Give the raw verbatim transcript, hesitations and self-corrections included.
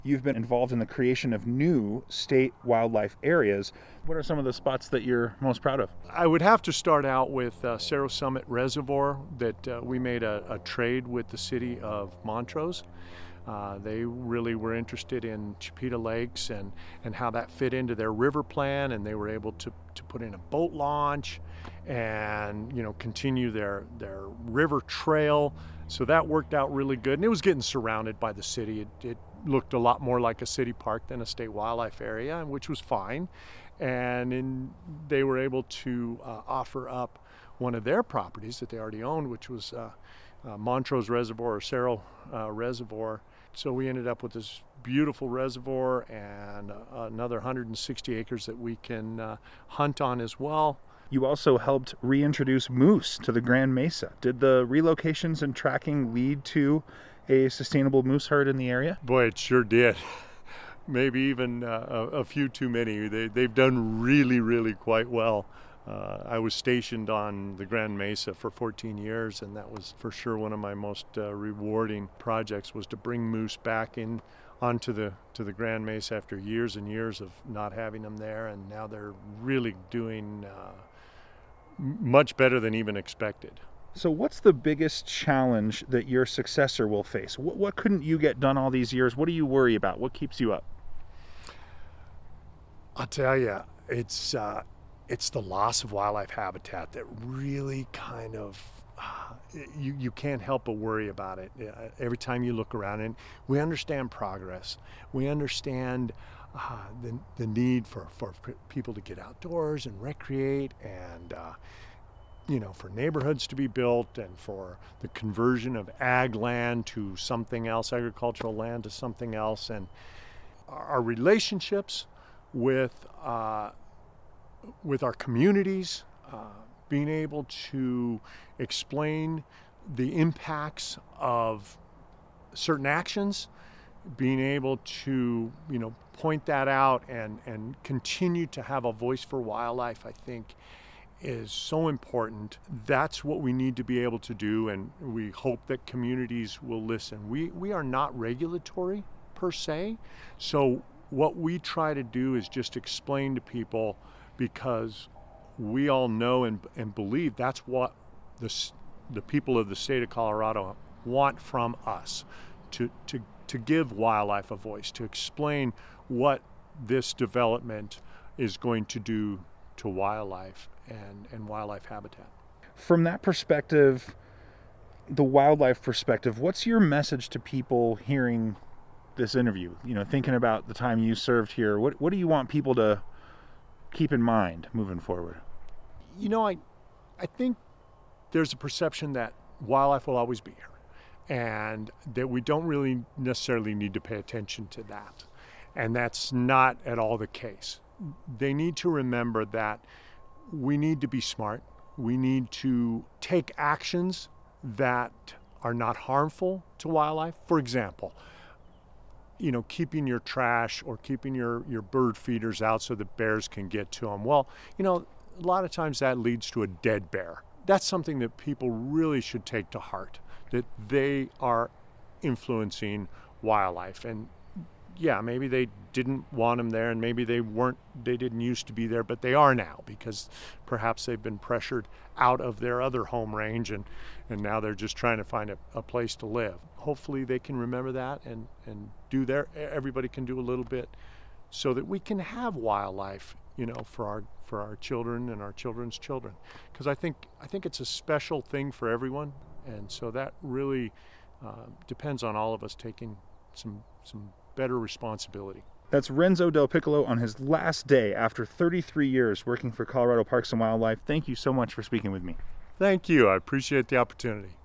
You've been involved in the creation of new state wildlife areas. What are some of the spots that you're most proud of? I would have to start out with uh, Cerro Summit Reservoir that uh, we made a, a trade with the city of Montrose. Uh, they really were interested in Chipeta Lakes and, and how that fit into their river plan, and they were able to, to put in a boat launch and you know continue their, their river trail. So that worked out really good, and it was getting surrounded by the city. It, it looked a lot more like a city park than a state wildlife area, which was fine. And in, they were able to uh, offer up one of their properties that they already owned, which was uh, uh, Montrose Reservoir or Cerro uh, Reservoir. So we ended up with this beautiful reservoir and uh, another one hundred sixty acres that we can uh, hunt on as well. You also helped reintroduce moose to the Grand Mesa. Did the relocations and tracking lead to a sustainable moose herd in the area? Boy, it sure did. Maybe even uh, a, a few too many. They, they've done really, really quite well. Uh, I was stationed on the Grand Mesa for fourteen years, and that was for sure one of my most uh, rewarding projects, was to bring moose back in onto the to the Grand Mesa after years and years of not having them there, and now they're really doing uh, much better than even expected. So what's the biggest challenge that your successor will face? What, what couldn't you get done all these years? What do you worry about? What keeps you up? I'll tell you, it's uh, it's the loss of wildlife habitat that really kind of, uh, you, you can't help but worry about it. Uh, every time you look around, and we understand progress. We understand uh, the, the need for, for people to get outdoors and recreate, and uh, you know, for neighborhoods to be built, and for the conversion of ag land to something else, agricultural land to something else, and our relationships with uh, with our communities, uh, being able to explain the impacts of certain actions, being able to you know point that out and and continue to have a voice for wildlife, I think, is so important. That's what we need to be able to do, and we hope that communities will listen. We we are not regulatory per se, so what we try to do is just explain to people, because we all know and, and believe that's what the, the people of the state of Colorado want from us, to, to, to give wildlife a voice, to explain what this development is going to do to wildlife and, and wildlife habitat. From that perspective, the wildlife perspective, what's your message to people hearing this interview? You know, thinking about the time you served here, what what do you want people to keep in mind moving forward? You know, I I think there's a perception that wildlife will always be here, and that we don't really necessarily need to pay attention to that. And that's not at all the case. They need to remember that we need to be smart. We need to take actions that are not harmful to wildlife. For example, you know, keeping your trash or keeping your, your bird feeders out so that bears can get to them. Well, you know, a lot of times that leads to a dead bear. That's something that people really should take to heart, that they are influencing wildlife. And yeah, maybe they didn't want them there, and maybe they weren't, they didn't used to be there, but they are now, because perhaps they've been pressured out of their other home range, and, and now they're just trying to find a, a place to live. Hopefully they can remember that and, and do their, everybody can do a little bit, so that we can have wildlife, you know, for our for our children and our children's children. Because I think I think it's a special thing for everyone, and so that really uh, depends on all of us taking some some better responsibility. That's Renzo Del Piccolo on his last day after thirty-three years working for Colorado Parks and Wildlife. Thank you so much for speaking with me. Thank you. I appreciate the opportunity.